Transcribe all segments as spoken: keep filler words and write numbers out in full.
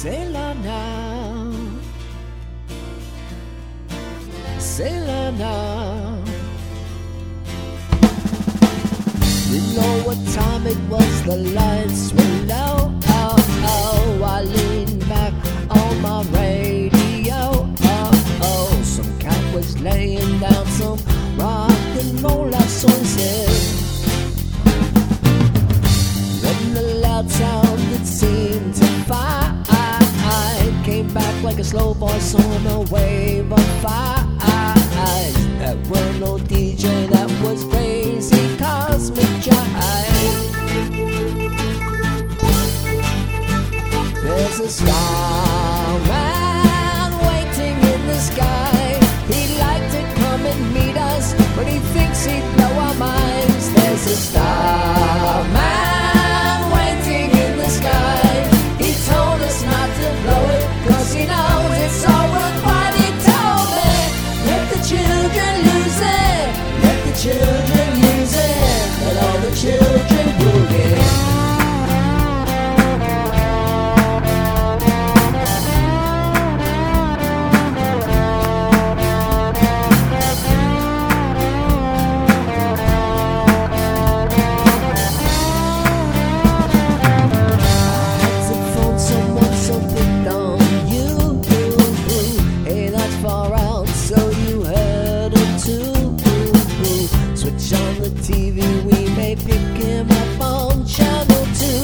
Sailor now, sailor now. You know what time it was, the lights were low. Oh, oh, I leaned back on my radio. Oh, oh, some cat was laying down some rock and roll love songs here. When the loud sound that seemed to fire came back like a slow voice on a wave of fire. There were no D J, that was crazy cosmic jive. There's a starman waiting in the sky. He'd like to come and meet us, but he thinks he'd blow our minds. There's a starman waiting in the sky. He told us not to blow it, cause he knows it's all worthwhile. He told me, let the children lose it, let the children use it, let all the children boogie. T V, we may pick him up on channel two.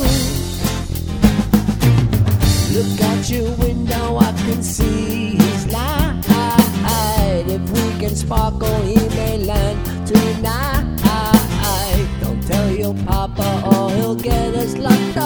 Look out your window, I can see his light. If we can sparkle, he may land tonight. Don't tell your papa or he'll get us locked